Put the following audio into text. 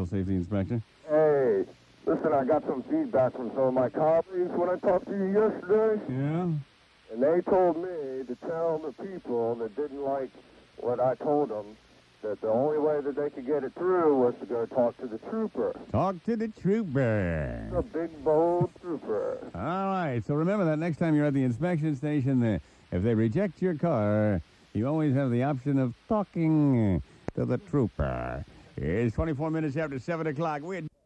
Commercial Safety Inspector. Hey, listen, I got some feedback from some of my colleagues when I talked to you yesterday. Yeah? And they told me to tell the people that didn't like what I told them that the only way that they could get it through was to go talk to the trooper. Talk to the trooper. The big, bold trooper. All right, so remember that next time you're at the inspection station, if they reject your car, you always have the option of talking to the trooper. It's 24 minutes after 7 o'clock. We're